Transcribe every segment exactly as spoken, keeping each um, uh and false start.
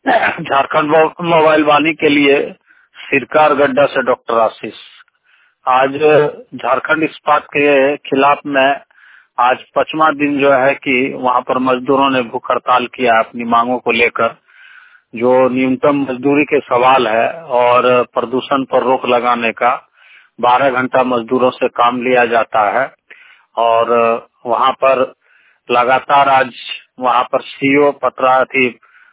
झारखंड मो- मोबाइल वाणी के लिए सिरकार गड्ढा से डॉक्टर आशीष। आज झारखंड इस्पात के खिलाफ में आज पांचवा दिन जो है कि वहाँ पर मजदूरों ने भूख हड़ताल किया अपनी मांगों को लेकर। जो न्यूनतम मजदूरी के सवाल है और प्रदूषण पर रोक लगाने का। बारह घंटा मजदूरों से काम लिया जाता है और वहाँ पर लगातार आज वहाँ पर सीओ पत्राधि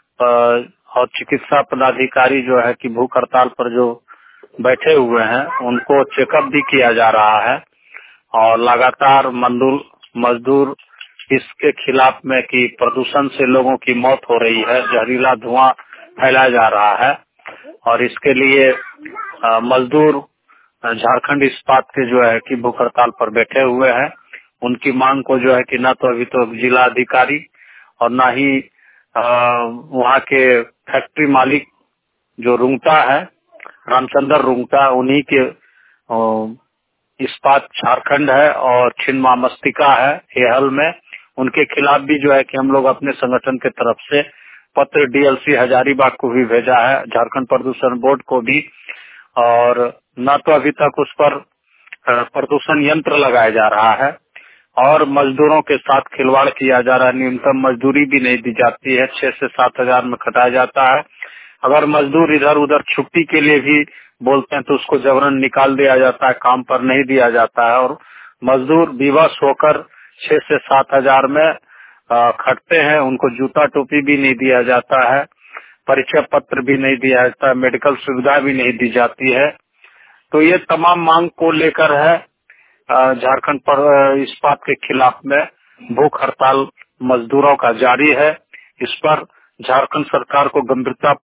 और चिकित्सा पदाधिकारी जो है कि भूख हड़ताल पर जो बैठे हुए हैं उनको चेकअप भी किया जा रहा है और लगातार मजदूर मजदूर इसके खिलाफ में कि प्रदूषण से लोगों की मौत हो रही है, जहरीला धुआं फैलाया जा रहा है और इसके लिए अ, मजदूर झारखंड इस्पात के जो है कि भूख हड़ताल पर बैठे हुए हैं। उनकी मांग को जो है कि न तो अभी तो जिला अधिकारी और न ही अ, वहाँ के फैक्ट्री मालिक जो रुंगटा है, रामचंद्र रुंगटा, उन्हीं के अ, इस्पात झारखंड है और छिन्नमा मस्तिका है एहल में। उनके खिलाफ भी जो है कि हम लोग अपने संगठन के तरफ से पत्र डीएलसी हजारीबाग को भी भेजा है, झारखंड प्रदूषण बोर्ड को भी, और न तो अभी तक उस पर अ, प्रदूषण यंत्र लगाया जा रहा है और मजदूरों के साथ खिलवाड़ किया जा रहा है। न्यूनतम मजदूरी भी नहीं दी जाती है, छह से सात हजार में खटाया जाता है। अगर मजदूर इधर उधर छुट्टी के लिए भी बोलते हैं तो उसको जबरन निकाल दिया जाता है, काम पर नहीं दिया जाता है और मजदूर विवश होकर छह से सात हजार में अ, खटते हैं। उनको जूता टोपी भी नहीं दिया जाता है, परिचय पत्र भी नहीं दिया जाता है, मेडिकल सुविधा भी नहीं दी जाती है। तो ये तमाम मांग को लेकर है अ, झारखंड पर अ, इस्पात के खिलाफ में भूख हड़ताल मजदूरों का जारी है। इस पर झारखंड सरकार को गंभीरता